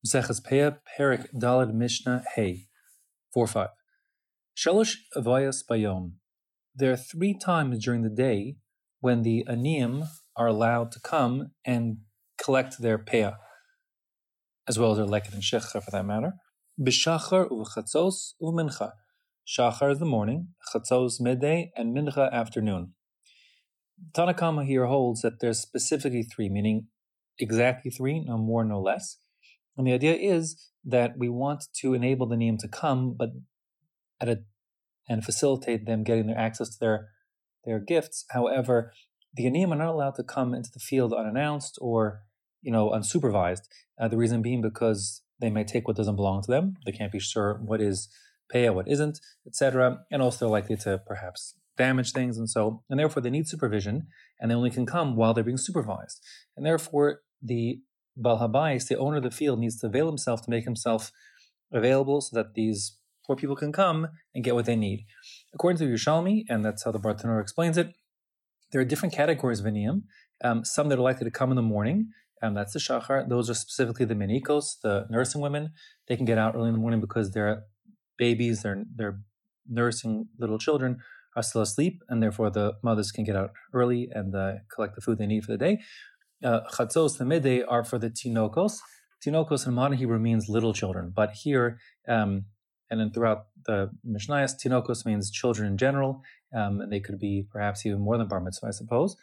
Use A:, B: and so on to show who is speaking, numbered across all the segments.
A: Maseches Peah, Perek Daled Mishnah Hey, 4-5. Shalosh Avayas Bayom. There are 3 times during the day when the Aniyim are allowed to come and collect their Peah, as well as their Leket and Shecha for that matter. B'Shachar u'Chatzos u'Mincha. Shachar is the morning, Chatzos midday, and Mincha afternoon. Tanna Kamma here holds that there's specifically 3, meaning exactly 3, no more, no less. And the idea is that we want to enable the Aniyim to come, but and facilitate them getting their access to their gifts. However, the Aniyim are not allowed to come into the field unannounced or unsupervised. The reason being because they may take what doesn't belong to them. They can't be sure what is Peah, what isn't, etc. And also they're likely to perhaps damage things, and therefore they need supervision, and they only can come while they're being supervised. And therefore the Baal Habayis, the owner of the field, needs to avail himself to make himself available so that these poor people can come and get what they need. According to Yerushalmi, and that's how the Bartanura explains it, there are different categories of Aniyim. Some that are likely to come in the morning, that's the Shachar. Those are specifically the Menikos, the nursing women. They can get out early in the morning because their babies, they're nursing little children, are still asleep, and therefore the mothers can get out early and collect the food they need for the day. Chatzos, the midday, are for the Tinokos. Tinokos in modern Hebrew means little children, but here, and then throughout the Mishnayos, Tinokos means children in general, and they could be perhaps even more than bar mitzvah, I suppose.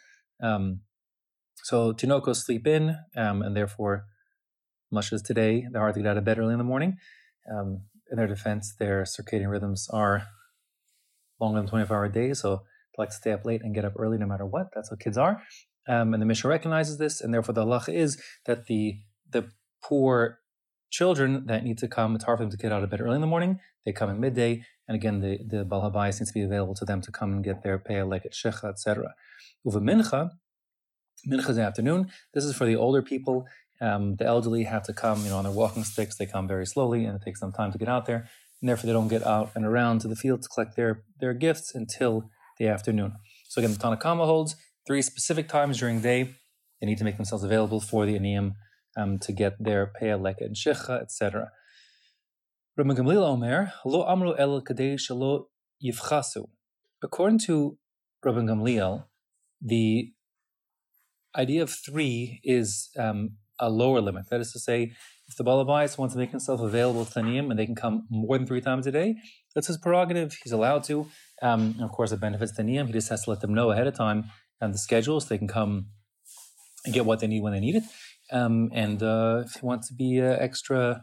A: So Tinokos sleep in, and therefore, much as today, they're hard to get out of bed early in the morning. In their defense, their circadian rhythms are longer than 24-hour days, so they like to stay up late and get up early no matter what. That's what kids are. And the Mishnah recognizes this, and therefore the halacha is that the poor children that need to come, it's hard for them to get out of bed early in the morning. They come in midday, and again, the Baal Habayis needs to be available to them to come and get their Peah, Leket, Shecha, etc. Uva Mincha is the afternoon. This is for the older people. The elderly have to come, on their walking sticks. They come very slowly, and it takes them time to get out there, and therefore they don't get out and around to the field to collect their gifts until the afternoon. So again, the Tanna Kamma holds 3 specific times during the day they need to make themselves available for the Aniyim to get their Peah, Leket, and Shecha, etc. Rabban Gamliel Omer, Lo Amru El Kadei Shelo Yivchasu. According to Rabban Gamliel, the idea of 3 is a lower limit. That is to say, if the Baal Habayis wants to make himself available to the Aniyim and they can come more than 3 times a day, that's his prerogative. He's allowed to. And of course, it benefits the Aniyim. He just has to let them know ahead of time and the schedule so they can come and get what they need when they need it. If he wants to be extra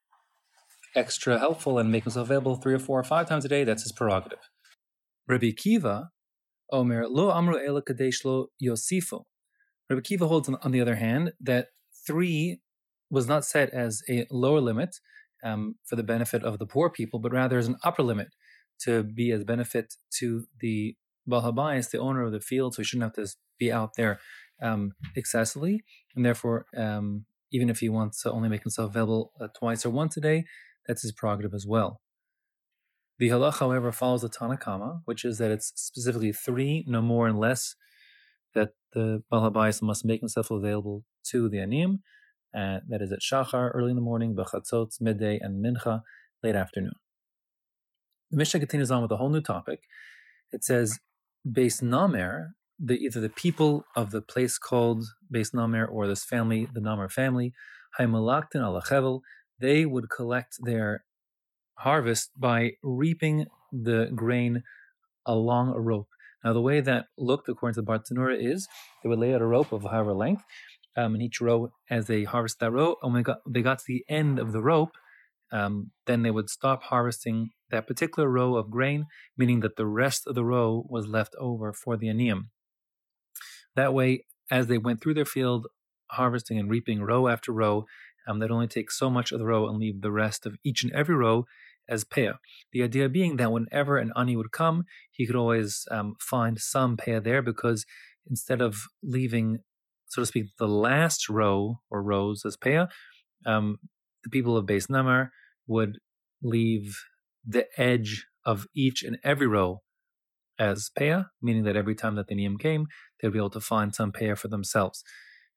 A: helpful and make himself available 3 or 4 or 5 times a day, that's his prerogative. Rabbi Kiva, Omer, Lo Amru Ela Kadesh Lo Yosifo. Rabbi Kiva holds, on the other hand, that 3 was not set as a lower limit for the benefit of the poor people, but rather as an upper limit to be as benefit to the Baal Habayis, the owner of the field, so he shouldn't have to be out there excessively, and therefore, even if he wants to only make himself available twice or once a day, that's his prerogative as well. The halacha, however, follows the Tanna Kamma, which is that it's specifically 3, no more and less, that the Baal Habayis must make himself available to the Aniyim. That is at Shachar, early in the morning, B'Chatzot, midday, and Mincha, late afternoon. The Mishnah continues on with a whole new topic. It says, Beis Namer, either the people of the place called Beis Namer or this family, the Namer family, Haimalaktin alachevel, they would collect their harvest by reaping the grain along a rope. Now, the way that looked, according to the Bartanura, is they would lay out a rope of however length, in each row as they harvest that row. And when they got to the end of the rope, then they would stop harvesting that particular row of grain, meaning that the rest of the row was left over for the Aniyim. That way, as they went through their field, harvesting and reaping row after row, they'd only take so much of the row and leave the rest of each and every row as Peah. The idea being that whenever an Ani would come, he could always find some Peah there, because instead of leaving, so to speak, the last row or rows as Peah, the people of Beis Namer would leave the edge of each and every row as Peah, meaning that every time that the Aniyim came, they'd be able to find some Peah for themselves.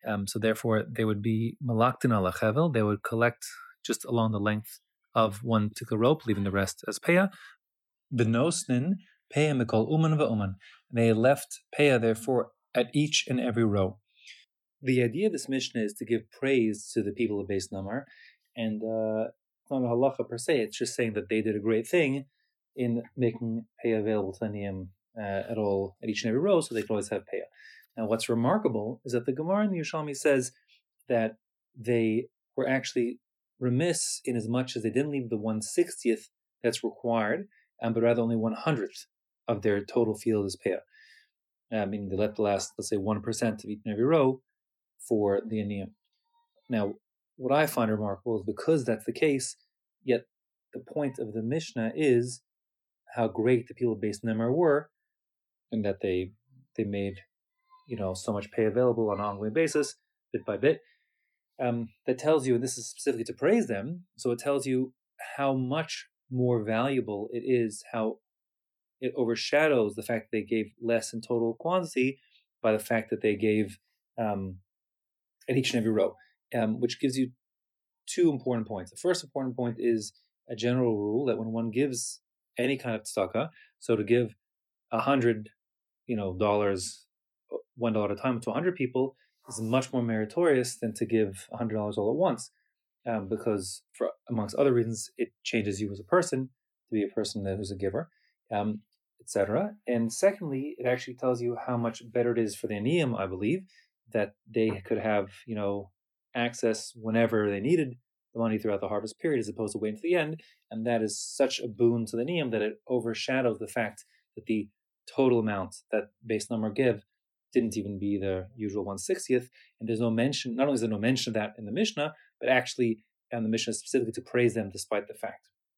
A: So therefore, they would be malaktin ala chevel. They would collect just along the length of one particular rope, leaving the rest as peah. Benosnin peah mikol uman va'uman. They left peah, therefore, at each and every row. The idea of this Mishnah is to give praise to the people of Beis Namar, and it's not a halacha per se. It's just saying that they did a great thing in making peah available to Aniyim at each and every row, so they can always have peah. Now, what's remarkable is that the Gemara in the Yerushalmi says that they were actually remiss in as much as they didn't leave the 1/60th that's required, but rather only 1/100th of their total field as peah. Meaning they left the last, let's say, 1% of each and every row for the Aniyim. Now, what I find remarkable is because that's the case, yet the point of the Mishnah is how great the people of Beis Namar were, and that they made so much pay available on an ongoing basis, bit by bit. That tells you, and this is specifically to praise them, so it tells you how much more valuable it is, how it overshadows the fact that they gave less in total quantity by the fact that they gave at each and every row, which gives you two important points. The first important point is a general rule that when one gives any kind of tzedakah, so to give $100, dollars, $1 at a time to 100 people is much more meritorious than to give $100 all at once, because for amongst other reasons, it changes you as a person to be a person that is a giver, etc. And secondly, it actually tells you how much better it is for the Aniyim, I believe, that they could have, access whenever they needed the money throughout the harvest period, as opposed to waiting to the end. And that is such a boon to the Aniyim that it overshadows the fact that the total amount that Beis Namar give didn't even be the usual 1/60th. And there's no mention, not only is there no mention of that in the Mishnah, but actually, and the Mishnah is specifically to praise them despite the fact.